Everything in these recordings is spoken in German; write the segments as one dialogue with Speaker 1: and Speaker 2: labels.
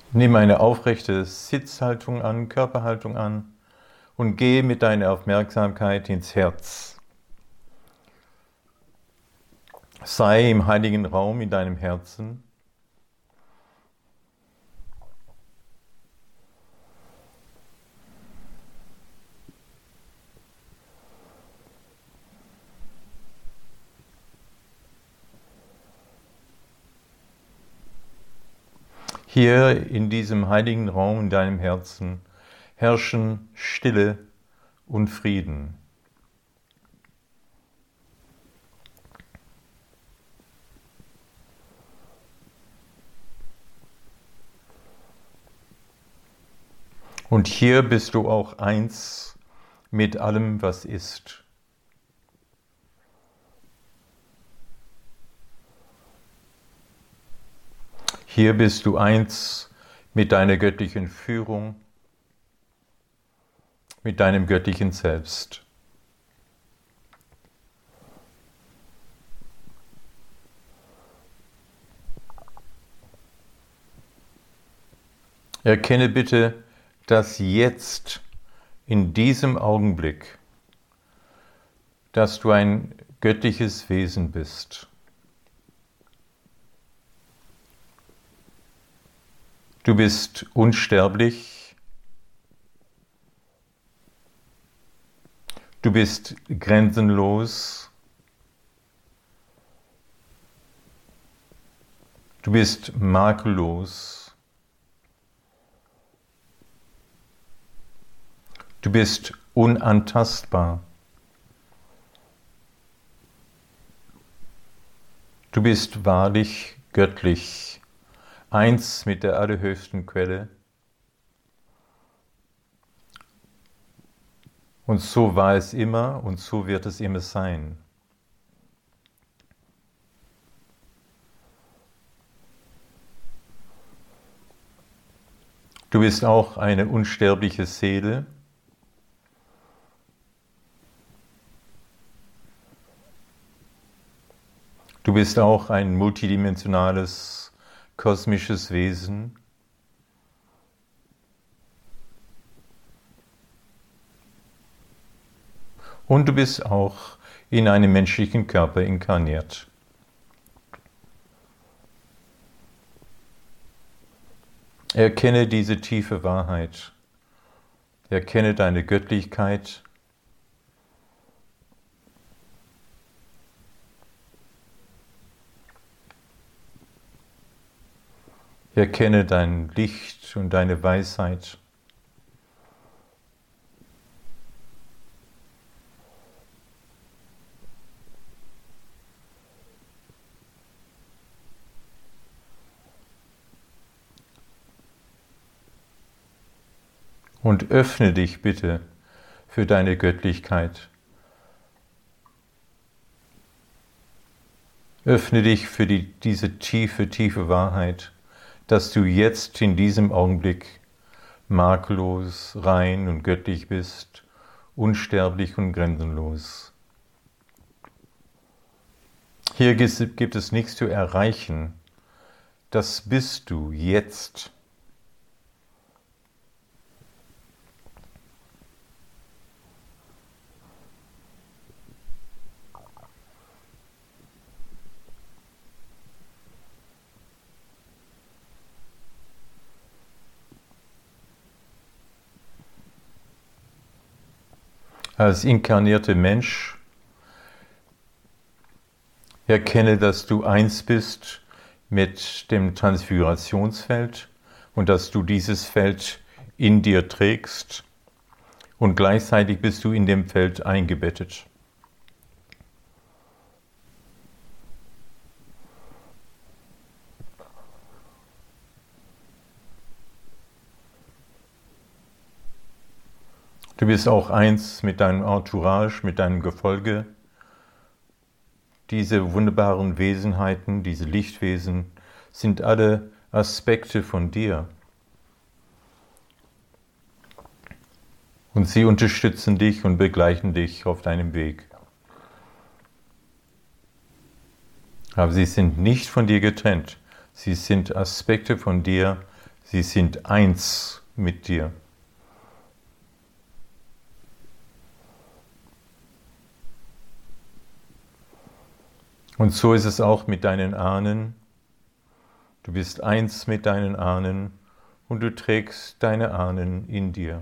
Speaker 1: Nimm eine aufrechte Sitzhaltung an, Körperhaltung an und gehe mit deiner Aufmerksamkeit ins Herz. Sei im heiligen Raum in deinem Herzen. Hier in diesem heiligen Raum in deinem Herzen herrschen Stille und Frieden. Und hier bist du auch eins mit allem, was ist. Hier bist du eins mit deiner göttlichen Führung, mit deinem göttlichen Selbst. Erkenne bitte, dass jetzt, in diesem Augenblick, dass du ein göttliches Wesen bist. Du bist unsterblich, du bist grenzenlos, du bist makellos, du bist unantastbar, du bist wahrlich göttlich. Eins mit der allerhöchsten Quelle. Und so war es immer und so wird es immer sein. Du bist auch eine unsterbliche Seele. Du bist auch ein multidimensionales kosmisches Wesen. Und du bist auch in einem menschlichen Körper inkarniert. Erkenne diese tiefe Wahrheit. Erkenne deine Göttlichkeit. Erkenne dein Licht und deine Weisheit. Und öffne dich bitte für deine Göttlichkeit. Öffne dich für diese tiefe, tiefe Wahrheit, dass du jetzt in diesem Augenblick makellos, rein und göttlich bist, unsterblich und grenzenlos. Hier gibt es nichts zu erreichen. Das bist du jetzt. Als inkarnierter Mensch erkenne, dass du eins bist mit dem Transfigurationsfeld und dass du dieses Feld in dir trägst und gleichzeitig bist du in dem Feld eingebettet. Du bist auch eins mit deinem Entourage, mit deinem Gefolge. Diese wunderbaren Wesenheiten, diese Lichtwesen, sind alle Aspekte von dir. Und sie unterstützen dich und begleiten dich auf deinem Weg. Aber sie sind nicht von dir getrennt. Sie sind Aspekte von dir. Sie sind eins mit dir. Und so ist es auch mit deinen Ahnen. Du bist eins mit deinen Ahnen und du trägst deine Ahnen in dir.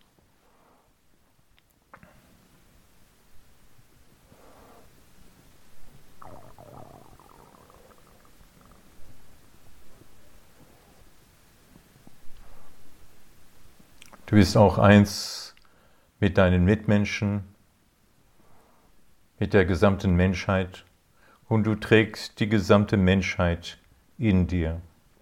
Speaker 1: Du bist auch eins mit deinen Mitmenschen, mit der gesamten Menschheit und du trägst die gesamte Menschheit in dir.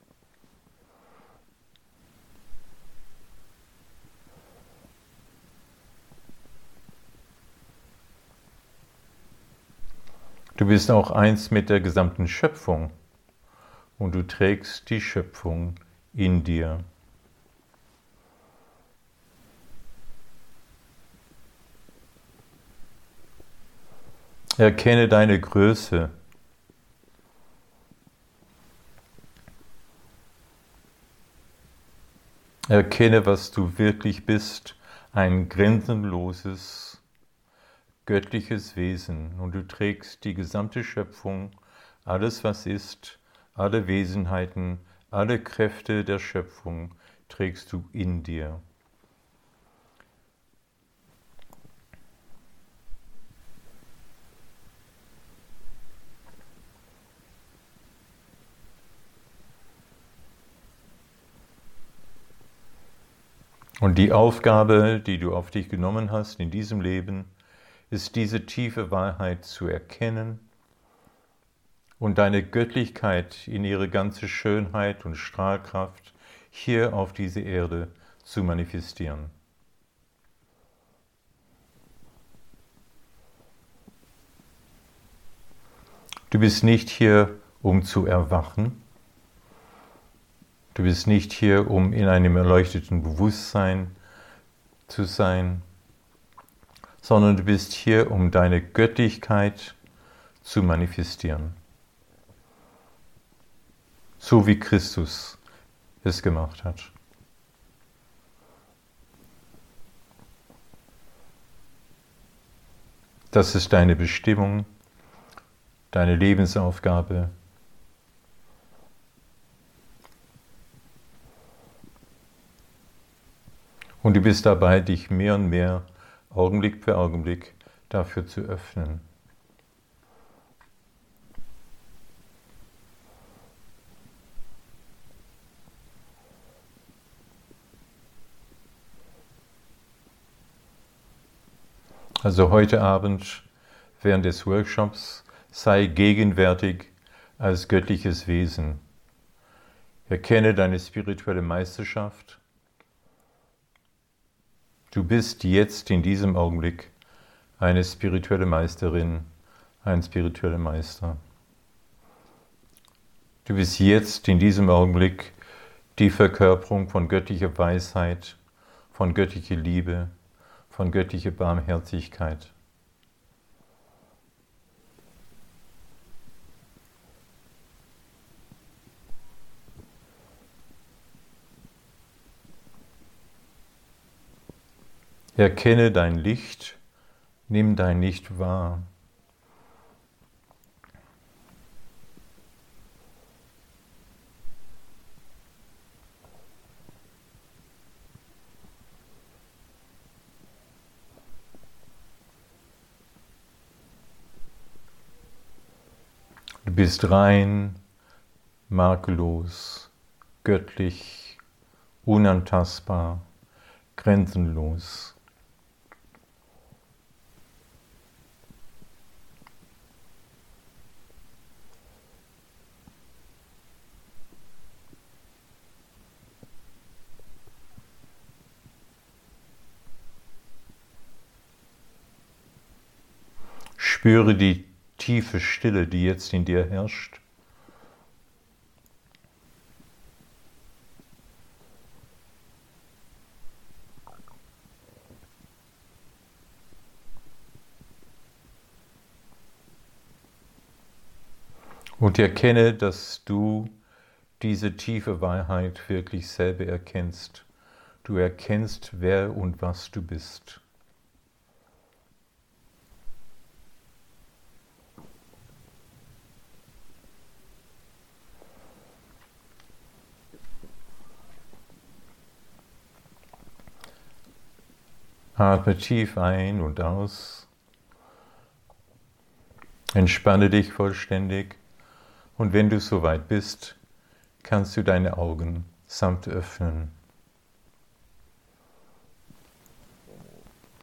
Speaker 1: Du bist auch eins mit der gesamten Schöpfung und du trägst die Schöpfung in dir. Erkenne deine Größe. Erkenne, was du wirklich bist, ein grenzenloses, göttliches Wesen. Und du trägst die gesamte Schöpfung, alles was ist, alle Wesenheiten, alle Kräfte der Schöpfung trägst du in dir. Und die Aufgabe, die du auf dich genommen hast in diesem Leben, ist diese tiefe Wahrheit zu erkennen und deine Göttlichkeit in ihre ganze Schönheit und Strahlkraft hier auf diese Erde zu manifestieren. Du bist nicht hier, um zu erwachen. Du bist nicht hier, um in einem erleuchteten Bewusstsein zu sein, sondern du bist hier, um deine Göttlichkeit zu manifestieren. So wie Christus es gemacht hat. Das ist deine Bestimmung, deine Lebensaufgabe. Und du bist dabei, dich mehr und mehr, Augenblick für Augenblick, dafür zu öffnen. Also heute Abend, während des Workshops, sei gegenwärtig als göttliches Wesen. Erkenne deine spirituelle Meisterschaft. Du bist jetzt in diesem Augenblick eine spirituelle Meisterin, ein spiritueller Meister. Du bist jetzt in diesem Augenblick die Verkörperung von göttlicher Weisheit, von göttlicher Liebe, von göttlicher Barmherzigkeit. Erkenne dein Licht, nimm dein Licht wahr. Du bist rein, makellos, göttlich, unantastbar, grenzenlos. Spüre die tiefe Stille, die jetzt in dir herrscht. Und erkenne, dass du diese tiefe Wahrheit wirklich selber erkennst. Du erkennst, wer und was du bist. Atme tief ein und aus. Entspanne dich vollständig und wenn du soweit bist, kannst du deine Augen sanft öffnen.